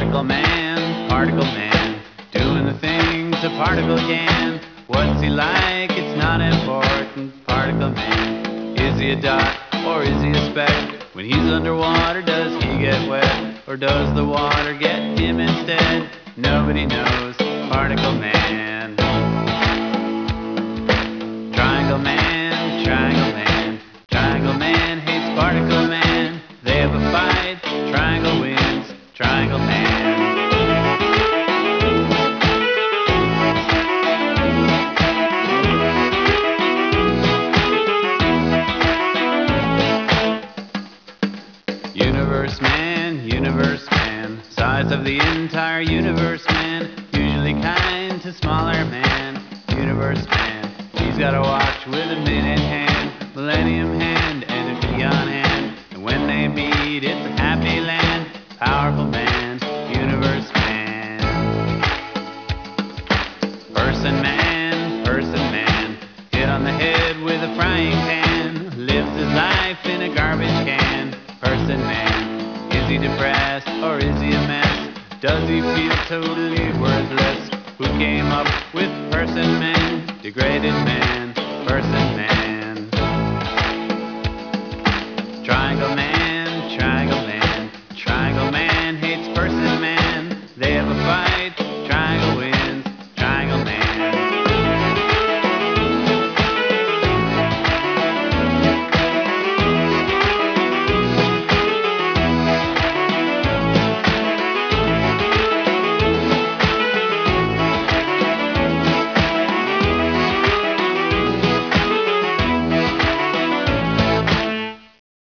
Particle man, doing the things a particle can. What's he like? It's not important. Particle man, is he a dot or is he a speck? When he's underwater, does he get wet? Or does the water get him instead? Nobody knows. Particle man. Triangle man, triangle man. Triangle man hates particle man. They have a fight, triangle wins. Triangle man. Universe man, size of the entire universe man, usually kind to smaller man. Universe man, he's got a watch with a minute hand, millennium hand, and a eon hand. And when they meet, it's a happy land. Powerful man, universe man. Person man, hit on the head with a frying pan, lives his life in a garbage can. Person man. Is he depressed or is he a mess? Does he feel totally worthless? Who came up with person man? Degraded man, person man. Triangle man.